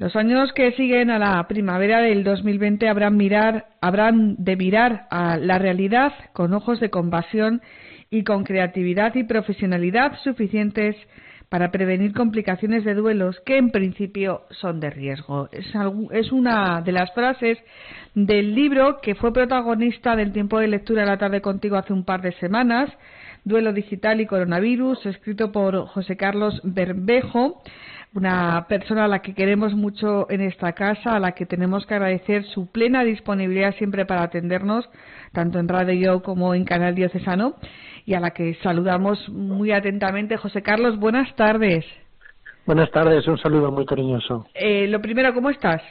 Los años que siguen a la primavera del 2020 habrán de mirar a la realidad con ojos de compasión y con creatividad y profesionalidad suficientes para prevenir complicaciones de duelos que en principio son de riesgo. Es una de las frases del libro que fue protagonista del tiempo de lectura de la tarde contigo hace un par de semanas, Duelo digital y coronavirus, escrito por José Carlos Bermejo, una persona a la que queremos mucho en esta casa, a la que tenemos que agradecer su plena disponibilidad siempre para atendernos, tanto en Radio como en Canal Diocesano, y a la que saludamos muy atentamente. José Carlos, buenas tardes. Buenas tardes, un saludo muy cariñoso. Lo primero, ¿cómo estás?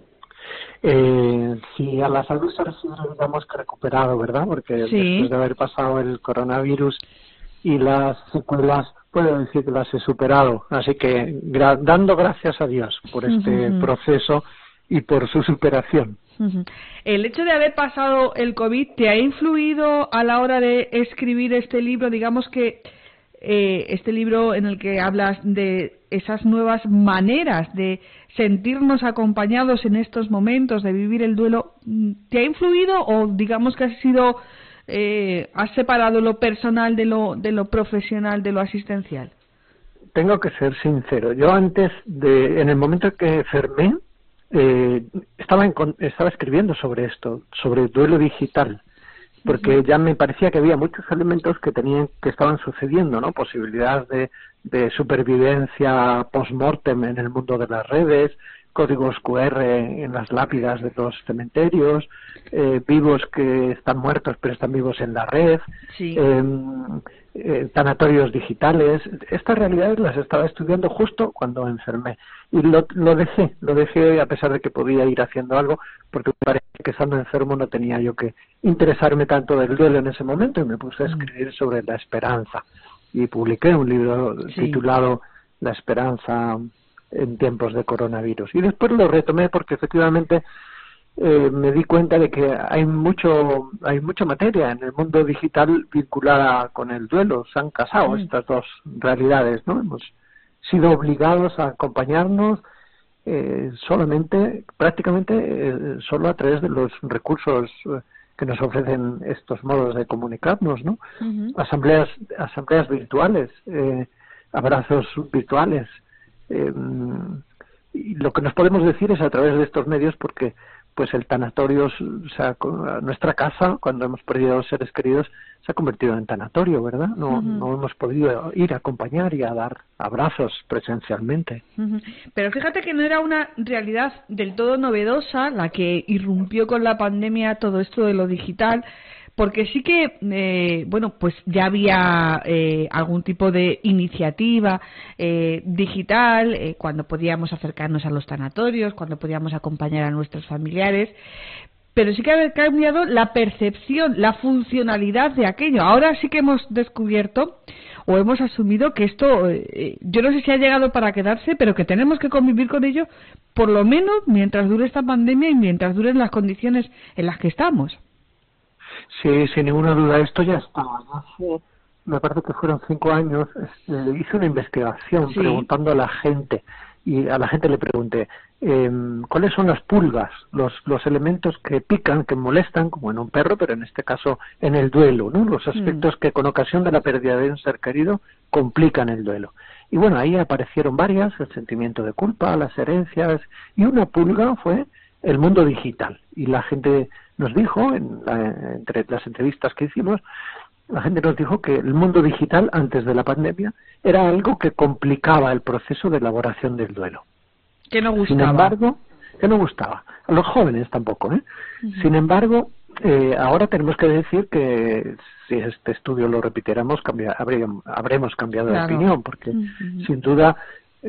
Sí, a la salud se refiere, digamos, que recuperado, ¿verdad? Porque sí, después de haber pasado el coronavirus y las secuelas, puedo decir que las he superado. Así que dando gracias a Dios por este proceso y por su superación. ¿El hecho de haber pasado el COVID te ha influido a la hora de escribir este libro? Digamos que este libro en el que hablas de esas nuevas maneras de sentirnos acompañados en estos momentos, de vivir el duelo, ¿te ha influido o digamos que has separado lo personal de lo profesional, de lo asistencial? Tengo que ser sincero. Yo en el momento en que enfermé, estaba escribiendo sobre esto, sobre el duelo digital, porque ya me parecía que había muchos elementos que estaban sucediendo, ¿no? Posibilidades de supervivencia post-mortem en el mundo de las redes, códigos QR en las lápidas de los cementerios, vivos que están muertos pero están vivos en la red, sí. Tanatorios digitales. Estas realidades las estaba estudiando justo cuando enfermé y lo dejé a pesar de que podía ir haciendo algo, porque me parece que estando enfermo no tenía yo que interesarme tanto del duelo en ese momento, y me puse a escribir sobre la esperanza y publiqué un libro titulado La esperanza en tiempos de coronavirus, y después lo retomé porque efectivamente me di cuenta de que hay mucha materia en el mundo digital vinculada con el duelo. Se han casado estas dos realidades, ¿no? Hemos sido obligados a acompañarnos prácticamente solo a través de los recursos que nos ofrecen estos modos de comunicarnos, ¿no? Asambleas virtuales, abrazos virtuales, y lo que nos podemos decir es a través de estos medios, porque pues el tanatorio, o sea, nuestra casa, cuando hemos perdido seres queridos, se ha convertido en tanatorio, ¿verdad? No hemos podido ir a acompañar y a dar abrazos presencialmente. Pero fíjate que no era una realidad del todo novedosa la que irrumpió con la pandemia todo esto de lo digital, porque sí que, pues ya había algún tipo de iniciativa digital, cuando podíamos acercarnos a los tanatorios, cuando podíamos acompañar a nuestros familiares, pero sí que ha cambiado la percepción, la funcionalidad de aquello. Ahora sí que hemos descubierto o hemos asumido que esto, yo no sé si ha llegado para quedarse, pero que tenemos que convivir con ello, por lo menos mientras dure esta pandemia y mientras duren las condiciones en las que estamos. Sí, sin ninguna duda, esto ya estaba. Hace, me parece que fueron 5 años, hice una investigación preguntando a la gente, y a la gente le pregunté, ¿cuáles son las pulgas, los elementos que pican, que molestan, como en un perro, pero en este caso en el duelo, ¿no? Los aspectos que con ocasión de la pérdida de un ser querido complican el duelo. Y bueno, ahí aparecieron varias, el sentimiento de culpa, las herencias, y una pulga fue el mundo digital. Y la gente nos dijo, entre las entrevistas que hicimos, la gente nos dijo que el mundo digital antes de la pandemia era algo que complicaba el proceso de elaboración del duelo. Que no gustaba. Sin embargo, que no gustaba. A los jóvenes tampoco, ¿eh? Sin embargo, ahora tenemos que decir que si este estudio lo repitiéramos, habremos cambiado de opinión, porque sin duda,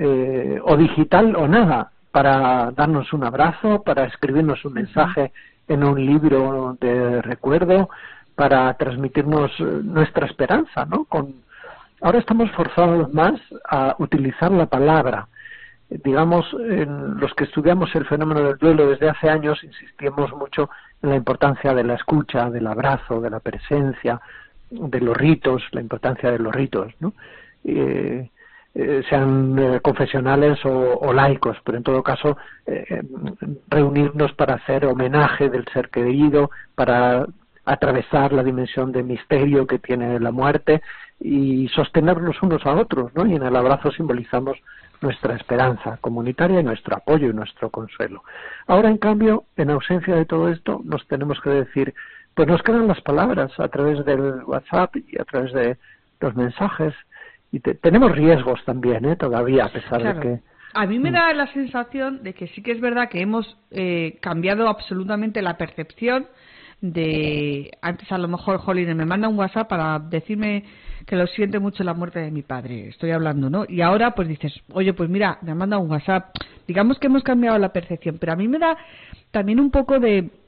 o digital o nada, para darnos un abrazo, para escribirnos un mensaje en un libro de recuerdo, para transmitirnos nuestra esperanza, ¿no? Ahora estamos forzados más a utilizar la palabra. Digamos, los que estudiamos el fenómeno del duelo desde hace años, insistimos mucho en la importancia de la escucha, del abrazo, de la presencia, de los ritos, la importancia de los ritos, ¿no? sean confesionales o laicos, pero en todo caso reunirnos para hacer homenaje del ser querido, para atravesar la dimensión de misterio que tiene la muerte y sostenernos unos a otros, ¿no? Y en el abrazo simbolizamos nuestra esperanza comunitaria y nuestro apoyo y nuestro consuelo. Ahora, en cambio, en ausencia de todo esto, nos tenemos que decir, pues nos quedan las palabras a través del WhatsApp y a través de los mensajes, y tenemos riesgos también, todavía, a pesar de que... A mí me da la sensación de que sí que es verdad que hemos cambiado absolutamente la percepción de... Antes a lo mejor Jolín me manda un WhatsApp para decirme que lo siente mucho la muerte de mi padre, estoy hablando, ¿no? Y ahora pues dices, oye, pues mira, me manda un WhatsApp. Digamos que hemos cambiado la percepción, pero a mí me da también un poco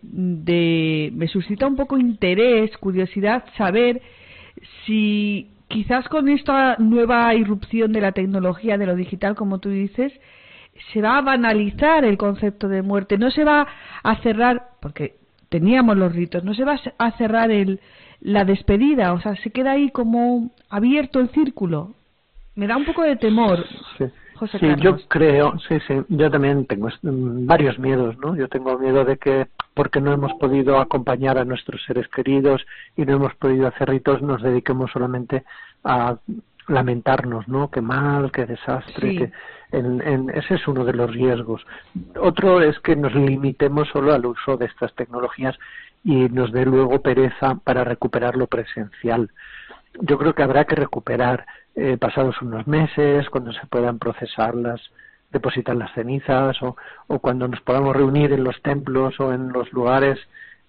me suscita un poco interés, curiosidad, saber si quizás con esta nueva irrupción de la tecnología, de lo digital, como tú dices, se va a banalizar el concepto de muerte, no se va a cerrar, porque teníamos los ritos, no se va a cerrar la despedida, o sea, se queda ahí como abierto el círculo. Me da un poco de temor, sí. José Sí, Carlos. yo creo, yo también tengo varios miedos, ¿no? Yo tengo miedo de que, porque no hemos podido acompañar a nuestros seres queridos y no hemos podido hacer ritos, nos dediquemos solamente a lamentarnos, ¿no? Qué mal, qué desastre, Sí. Ese es uno de los riesgos. Otro es que nos limitemos solo al uso de estas tecnologías y nos dé luego pereza para recuperar lo presencial. Yo creo que habrá que recuperar pasados unos meses, cuando se puedan depositar las cenizas o cuando nos podamos reunir en los templos o en los lugares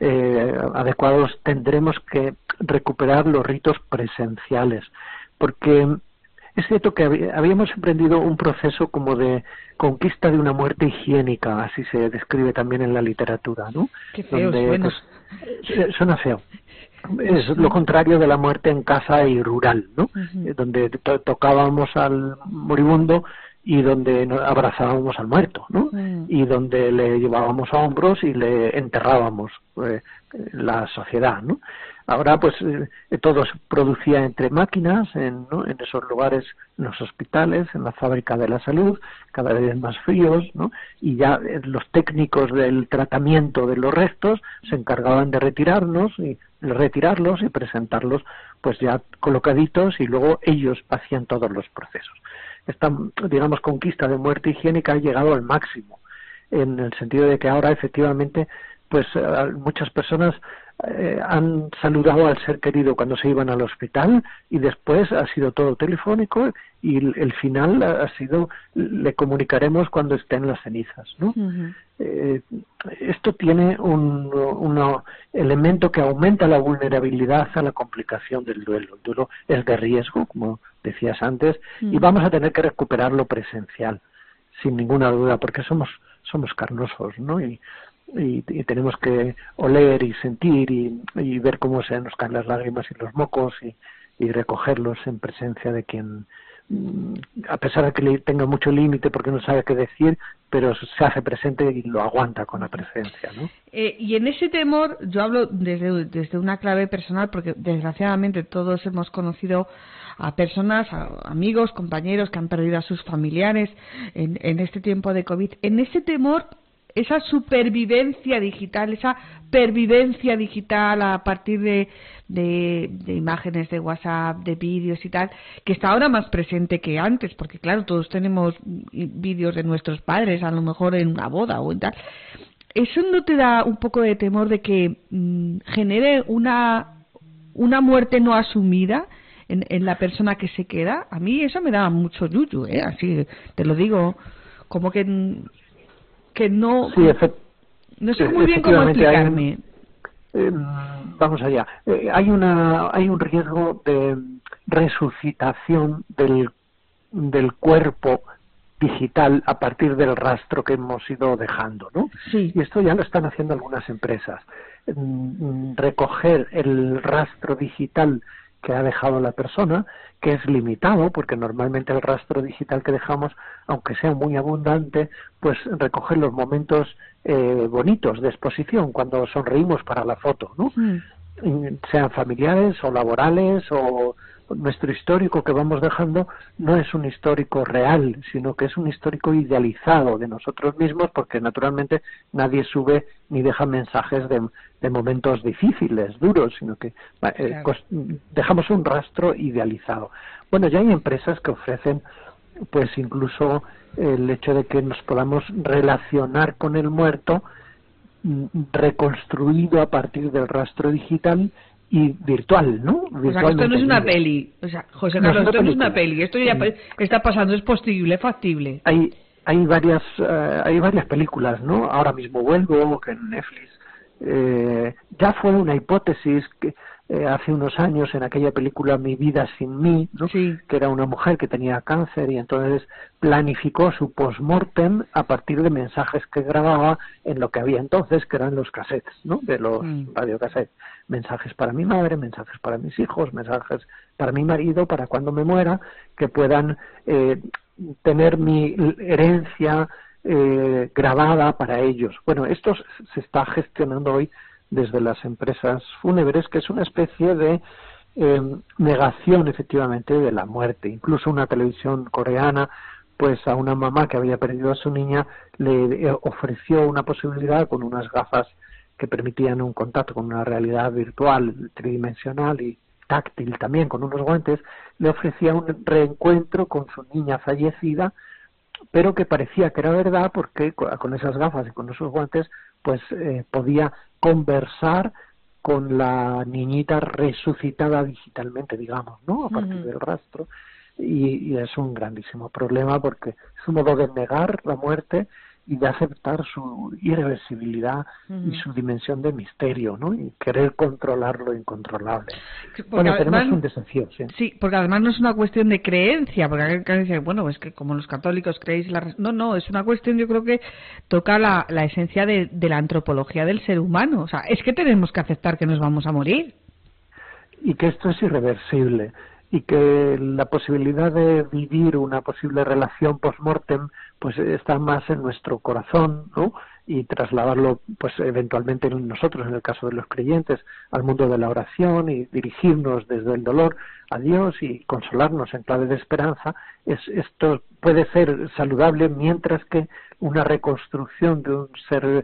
adecuados, tendremos que recuperar los ritos presenciales, porque es cierto que habíamos emprendido un proceso como de conquista de una muerte higiénica, así se describe también en la literatura, ¿no? Qué feo donde, suena. Pues, suena feo. Es lo contrario de la muerte en casa y rural, ¿no? Uh-huh. Donde tocábamos al moribundo y donde abrazábamos al muerto, ¿no? Uh-huh. Y donde le llevábamos a hombros y le enterrábamos la sociedad, ¿no? Ahora, pues, todo se producía entre máquinas, en esos lugares, en los hospitales, en la fábrica de la salud, cada vez más fríos, ¿no? Y ya los técnicos del tratamiento de los restos se encargaban de retirarlos y presentarlos, pues ya colocaditos, y luego ellos hacían todos los procesos. Esta, digamos, conquista de muerte higiénica ha llegado al máximo, en el sentido de que ahora efectivamente, pues muchas personas han saludado al ser querido cuando se iban al hospital y después ha sido todo telefónico y el final ha sido le comunicaremos cuando estén las cenizas, ¿no? Uh-huh. Esto tiene un elemento que aumenta la vulnerabilidad a la complicación del duelo. El duelo es de riesgo, como decías antes, y vamos a tener que recuperar lo presencial, sin ninguna duda, porque somos carnosos, ¿no? Y tenemos que oler y sentir y ver cómo se nos caen las lágrimas y los mocos y recogerlos en presencia de quien, a pesar de que le tenga mucho límite porque no sabe qué decir, pero se hace presente y lo aguanta con la presencia, ¿no? Y en ese temor, yo hablo desde una clave personal, porque desgraciadamente todos hemos conocido a personas, a amigos, compañeros que han perdido a sus familiares en este tiempo de COVID. En ese temor, esa supervivencia digital, esa pervivencia digital a partir de imágenes de WhatsApp, de vídeos y tal, que está ahora más presente que antes, porque claro, todos tenemos vídeos de nuestros padres, a lo mejor en una boda o en tal. ¿Eso no te da un poco de temor de que genere una muerte no asumida en la persona que se queda? A mí eso me da mucho yuyu, así te lo digo, como que no, sí, no sé muy bien cómo explicarme. Vamos allá. Hay un riesgo de resucitación del cuerpo digital a partir del rastro que hemos ido dejando, ¿no? Sí. Y esto ya lo están haciendo algunas empresas. Recoger el rastro digital que ha dejado la persona, que es limitado, porque normalmente el rastro digital que dejamos, aunque sea muy abundante, pues recoge los momentos bonitos de exposición, cuando sonreímos para la foto, ¿no? sean familiares o laborales, o nuestro histórico que vamos dejando no es un histórico real, sino que es un histórico idealizado de nosotros mismos, porque naturalmente nadie sube ni deja mensajes de momentos difíciles, duros, sino que dejamos un rastro idealizado. Bueno, ya hay empresas que ofrecen pues incluso el hecho de que nos podamos relacionar con el muerto reconstruido a partir del rastro digital y virtual, ¿no? O sea, que esto no es una peli. O sea, José Carlos, esto no es una peli. Esto ya está pasando, es posible, factible. Hay varias películas, ¿no? Ahora mismo vuelvo, que en Netflix ya fue una hipótesis que hace unos años en aquella película Mi vida sin mí, ¿no? Sí. Que era una mujer que tenía cáncer y entonces planificó su post-mortem a partir de mensajes que grababa en lo que había entonces, que eran los cassettes, ¿no? De los radiocassettes. Mensajes para mi madre, mensajes para mis hijos, mensajes para mi marido, para cuando me muera, que puedan tener mi herencia grabada para ellos. Bueno, esto se está gestionando hoy desde las empresas fúnebres, que es una especie de negación efectivamente de la muerte. Incluso una televisión coreana, pues a una mamá que había perdido a su niña le ofreció una posibilidad con unas gafas que permitían un contacto con una realidad virtual, tridimensional y táctil también, con unos guantes, le ofrecía un reencuentro con su niña fallecida, pero que parecía que era verdad porque con esas gafas y con esos guantes pues podía conversar con la niñita resucitada digitalmente, digamos, ¿no? A partir del rastro. Y es un grandísimo problema porque es un modo de negar la muerte y de aceptar su irreversibilidad y su dimensión de misterio, ¿no? Y querer controlar lo incontrolable. Bueno, tenemos un desafío, sí. Sí, porque además no es una cuestión de creencia, porque hay decir, bueno, es que como los católicos creéis no, es una cuestión, yo creo que toca la esencia de la antropología del ser humano. O sea, es que tenemos que aceptar que nos vamos a morir. Y que esto es irreversible. Y que la posibilidad de vivir una posible relación post-mortem pues está más en nuestro corazón, ¿no? Y trasladarlo pues eventualmente en nosotros, en el caso de los creyentes, al mundo de la oración y dirigirnos desde el dolor a Dios y consolarnos en clave de esperanza. Esto puede ser saludable, mientras que una reconstrucción de un ser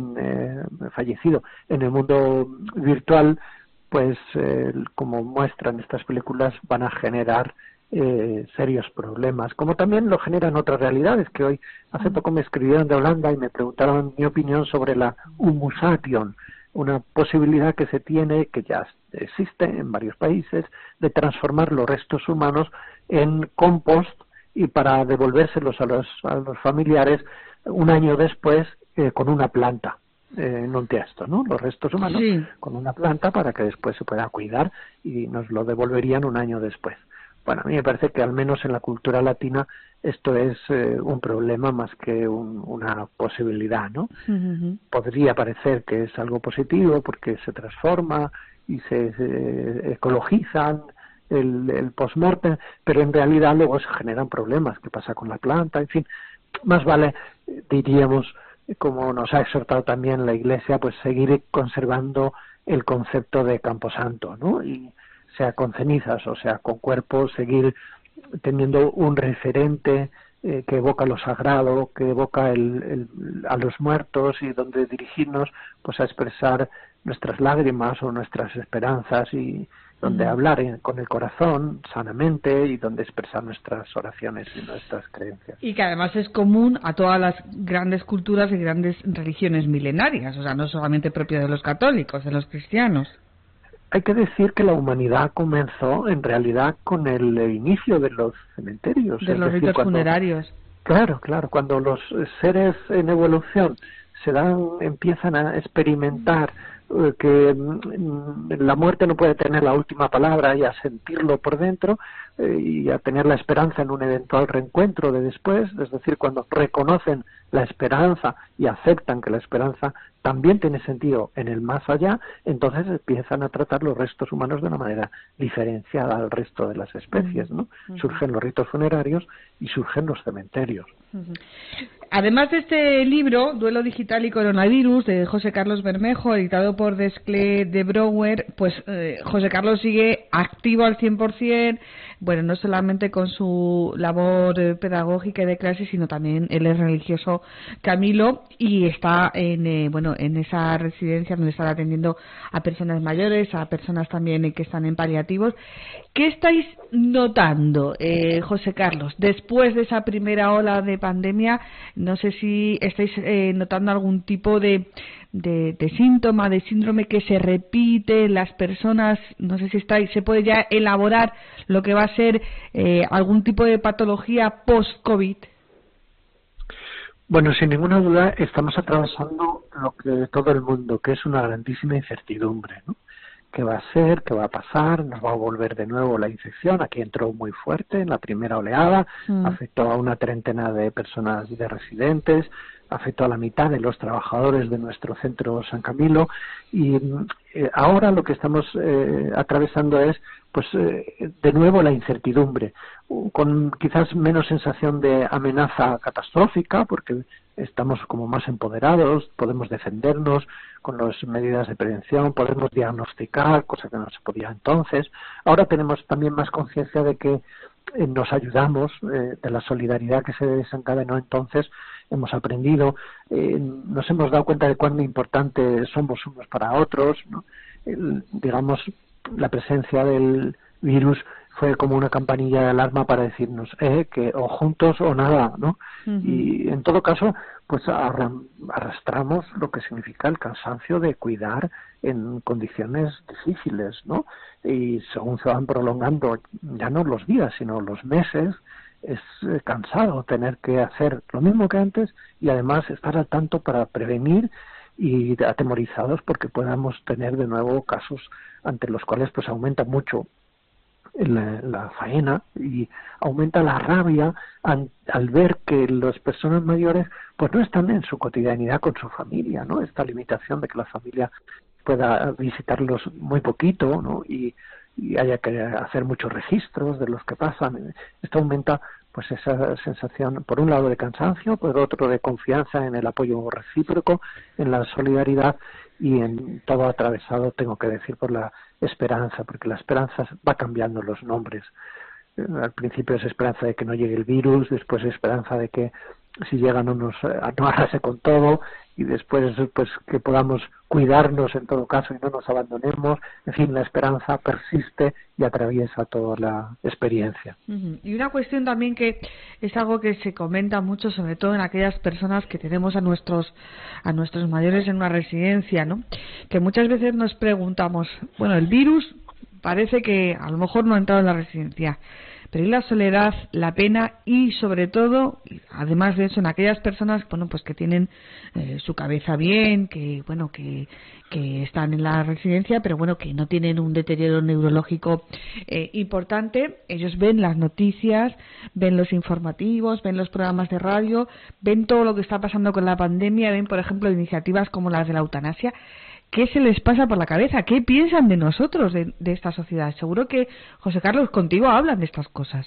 fallecido en el mundo virtual pues como muestran estas películas, van a generar serios problemas, como también lo generan otras realidades, que hoy, hace poco me escribieron de Holanda y me preguntaron mi opinión sobre la humusation, una posibilidad que se tiene, que ya existe en varios países, de transformar los restos humanos en compost y para devolvérselos a los familiares un año después con una planta. En un texto, ¿no? Los restos humanos con una planta para que después se pueda cuidar y nos lo devolverían un año después. Bueno, a mí me parece que al menos en la cultura latina esto es un problema más que una posibilidad, ¿no? Podría parecer que es algo positivo porque se transforma y se ecologizan el post-mortem, pero en realidad luego se generan problemas. ¿Qué pasa con la planta? En fin, más vale, diríamos, como nos ha exhortado también la Iglesia, pues seguir conservando el concepto de camposanto, ¿no? Y sea con cenizas o sea con cuerpos, seguir teniendo un referente que evoca lo sagrado, que evoca a los muertos y donde dirigirnos pues a expresar nuestras lágrimas o nuestras esperanzas y donde hablar con el corazón sanamente y donde expresar nuestras oraciones y nuestras creencias. Y que además es común a todas las grandes culturas y grandes religiones milenarias, o sea, no solamente propio de los católicos, de los cristianos. Hay que decir que la humanidad comenzó en realidad con el inicio de los cementerios. De los ritos funerarios. Claro, cuando los seres en evolución empiezan a experimentar que la muerte no puede tener la última palabra y a sentirlo por dentro y a tener la esperanza en un eventual reencuentro de después, es decir, cuando reconocen la esperanza y aceptan que la esperanza también tiene sentido en el más allá, entonces empiezan a tratar los restos humanos de una manera diferenciada al resto de las especies, ¿no? Surgen los ritos funerarios y surgen los cementerios. Ujú. Además de este libro, Duelo Digital y Coronavirus, de José Carlos Bermejo, editado por Desclé de Brouwer, pues José Carlos sigue activo al 100%, bueno, no solamente con su labor pedagógica y de clase, sino también él es religioso Camilo y está en esa residencia donde está atendiendo a personas mayores, a personas también que están en paliativos. ¿Qué estáis notando, José Carlos, después de esa primera ola de pandemia? No sé si estáis notando algún tipo de síntoma, de síndrome que se repite en las personas. No sé si se puede ya elaborar lo que va a ser algún tipo de patología post-COVID. Bueno, sin ninguna duda estamos atravesando lo que todo el mundo, que es una grandísima incertidumbre, ¿no? ¿Qué va a ser? ¿Qué va a pasar? ¿Nos va a volver de nuevo la infección? Aquí entró muy fuerte en la primera oleada, afectó a una treintena de personas de residentes, afectó a la mitad de los trabajadores de nuestro centro San Camilo y ahora lo que estamos atravesando es de nuevo la incertidumbre, con quizás menos sensación de amenaza catastrófica, porque estamos como más empoderados, podemos defendernos con las medidas de prevención, podemos diagnosticar, cosa que no se podía entonces. Ahora tenemos también más conciencia de que nos ayudamos, de la solidaridad que se desencadenó entonces, hemos aprendido, nos hemos dado cuenta de cuán importantes somos unos para otros, ¿no? Digamos, la presencia del virus fue como una campanilla de alarma para decirnos que o juntos o nada, ¿no? Uh-huh. Y en todo caso, pues arrastramos lo que significa el cansancio de cuidar en condiciones difíciles, ¿no? Y según se van prolongando ya no los días, sino los meses, es cansado tener que hacer lo mismo que antes y además estar al tanto para prevenir y atemorizados porque podamos tener de nuevo casos ante los cuales pues aumenta mucho la faena y aumenta la rabia al ver que las personas mayores pues no están en su cotidianidad con su familia, ¿no? Esta limitación de que la familia pueda visitarlos muy poquito, ¿no? Y haya que hacer muchos registros de los que pasan. Esto aumenta pues esa sensación, por un lado de cansancio, por otro de confianza en el apoyo recíproco, en la solidaridad y en todo atravesado, tengo que decir, por la esperanza, porque la esperanza va cambiando los nombres. Al principio es esperanza de que no llegue el virus, después es esperanza de que si llega no arrase con todo, y después pues que podamos cuidarnos en todo caso y no nos abandonemos. En fin, la esperanza persiste y atraviesa toda la experiencia. Uh-huh. Y una cuestión también que es algo que se comenta mucho, sobre todo en aquellas personas que tenemos a nuestros mayores en una residencia, ¿no? Que muchas veces nos preguntamos, bueno, el virus parece que a lo mejor no ha entrado en la residencia, pero y la soledad, la pena y sobre todo, además de eso, en aquellas personas, bueno, pues que tienen su cabeza bien, que bueno, que están en la residencia, pero bueno, que no tienen un deterioro neurológico importante. Ellos ven las noticias, ven los informativos, ven los programas de radio, ven todo lo que está pasando con la pandemia, ven, por ejemplo, iniciativas como las de la eutanasia. ¿Qué se les pasa por la cabeza? ¿Qué piensan de nosotros, de esta sociedad? Seguro que, José Carlos, contigo hablan de estas cosas.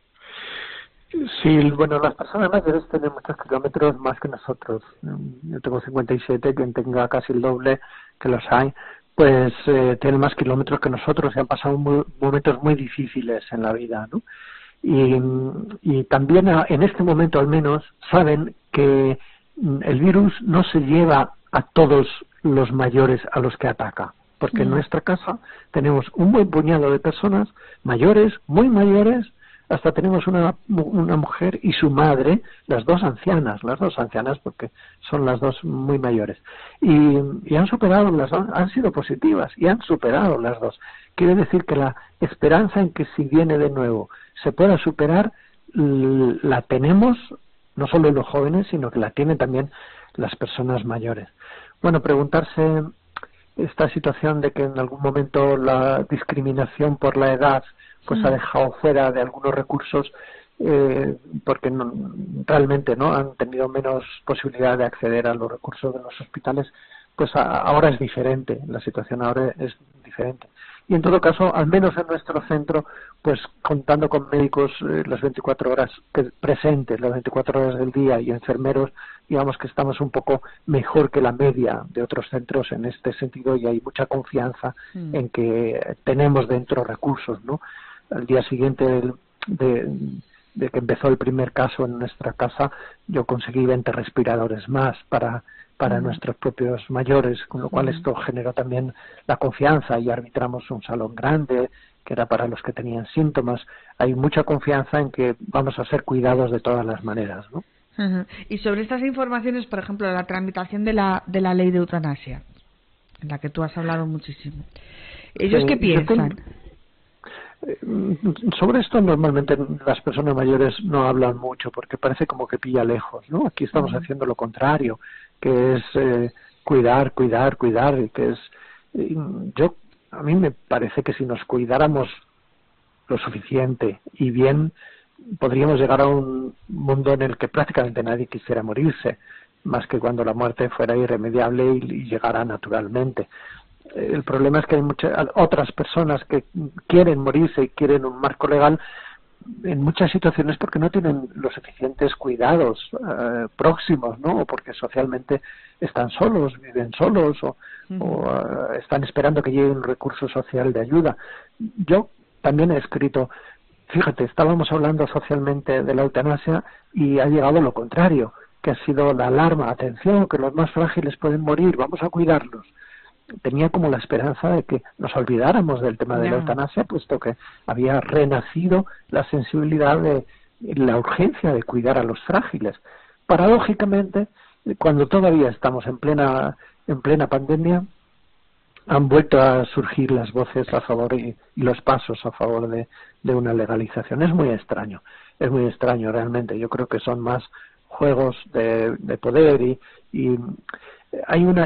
Sí, bueno, las personas mayores tienen muchos kilómetros más que nosotros. Yo tengo 57, quien tenga casi el doble, que los hay, pues tienen más kilómetros que nosotros y han pasado momentos muy difíciles en la vida, ¿no? Y también en este momento al menos saben que el virus no se lleva a todos los mayores a los que ataca, porque en nuestra casa tenemos un buen puñado de personas mayores, muy mayores, hasta tenemos una mujer y su madre, las dos ancianas porque son las dos muy mayores, y han superado han sido positivas y han superado las dos. Quiere decir que la esperanza en que si viene de nuevo se pueda superar, la tenemos no solo los jóvenes, sino que la tienen también las personas mayores. Bueno, preguntarse esta situación de que en algún momento la discriminación por la edad pues ha dejado fuera de algunos recursos porque realmente no han tenido menos posibilidad de acceder a los recursos de los hospitales, pues ahora es diferente, la situación ahora es diferente. Y en todo caso, al menos en nuestro centro, pues contando con médicos las 24 horas presentes, las 24 horas del día, y enfermeros, digamos que estamos un poco mejor que la media de otros centros en este sentido, y hay mucha confianza en que tenemos dentro recursos, ¿no? Al día siguiente de que empezó el primer caso en nuestra casa, yo conseguí 20 respiradores más para nuestros propios mayores, con lo cual esto generó también la confianza, y arbitramos un salón grande que era para los que tenían síntomas. Hay mucha confianza en que vamos a ser cuidados de todas las maneras, ¿no? Y sobre estas informaciones, por ejemplo, la tramitación de la ley de eutanasia, en la que tú has hablado muchísimo, ¿ellos qué piensan? Sobre esto normalmente las personas mayores no hablan mucho porque parece como que pilla lejos, ¿no? Aquí estamos haciendo lo contrario, que es cuidar, y que es a mí me parece que si nos cuidáramos lo suficiente y bien, podríamos llegar a un mundo en el que prácticamente nadie quisiera morirse, más que cuando la muerte fuera irremediable y llegara naturalmente. El problema es que hay muchas otras personas que quieren morirse y quieren un marco legal en muchas situaciones porque no tienen los suficientes cuidados próximos, ¿no? O porque socialmente están solos, viven solos, o están esperando que llegue un recurso social de ayuda. Yo también he escrito, fíjate, estábamos hablando socialmente de la eutanasia y ha llegado lo contrario, que ha sido la alarma: atención, que los más frágiles pueden morir, vamos a cuidarlos. Tenía como la esperanza de que nos olvidáramos del tema de la eutanasia, puesto que había renacido la sensibilidad de la urgencia de cuidar a los frágiles. Paradójicamente, cuando todavía estamos en plena pandemia, han vuelto a surgir las voces a favor y los pasos a favor de una legalización. Es muy extraño realmente. Yo creo que son más juegos de poder y hay una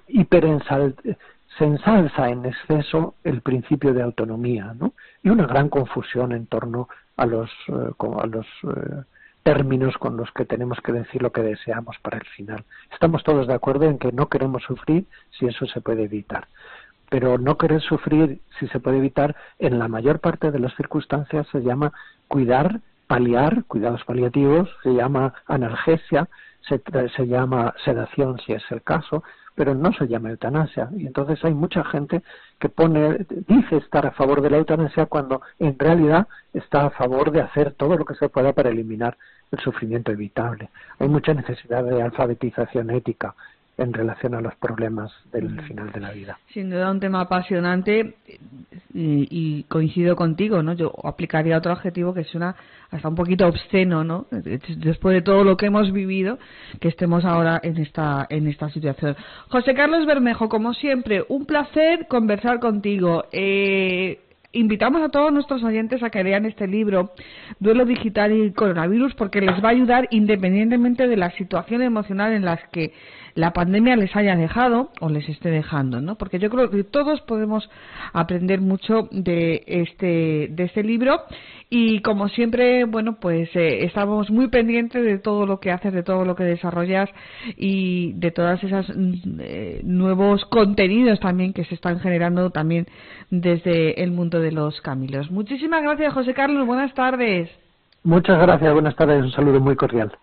se ensalza en exceso el principio de autonomía, ¿no? Y una gran confusión en torno a los términos con los que tenemos que decir lo que deseamos para el final. Estamos todos de acuerdo en que no queremos sufrir si eso se puede evitar, pero no querer sufrir si se puede evitar en la mayor parte de las circunstancias se llama paliar, cuidados paliativos, se llama analgesia, se llama sedación si es el caso, pero no se llama eutanasia. Y entonces hay mucha gente que dice estar a favor de la eutanasia cuando en realidad está a favor de hacer todo lo que se pueda para eliminar el sufrimiento evitable. Hay mucha necesidad de alfabetización ética en relación a los problemas del final de la vida. Sin duda un tema apasionante y coincido contigo, ¿no? Yo aplicaría otro adjetivo que suena hasta un poquito obsceno, ¿no? Después de todo lo que hemos vivido, que estemos ahora en esta situación. José Carlos Bermejo, como siempre, un placer conversar contigo. Invitamos a todos nuestros oyentes a que lean este libro, Duelo Digital y Coronavirus, porque les va a ayudar independientemente de la situación emocional en las que la pandemia les haya dejado o les esté dejando, ¿no? Porque yo creo que todos podemos aprender mucho de este libro y, como siempre, bueno, pues estamos muy pendientes de todo lo que haces, de todo lo que desarrollas y de todas esas nuevos contenidos también que se están generando también desde el mundo de los Camilos. Muchísimas gracias, José Carlos. Buenas tardes. Muchas gracias. Buenas tardes. Un saludo muy cordial.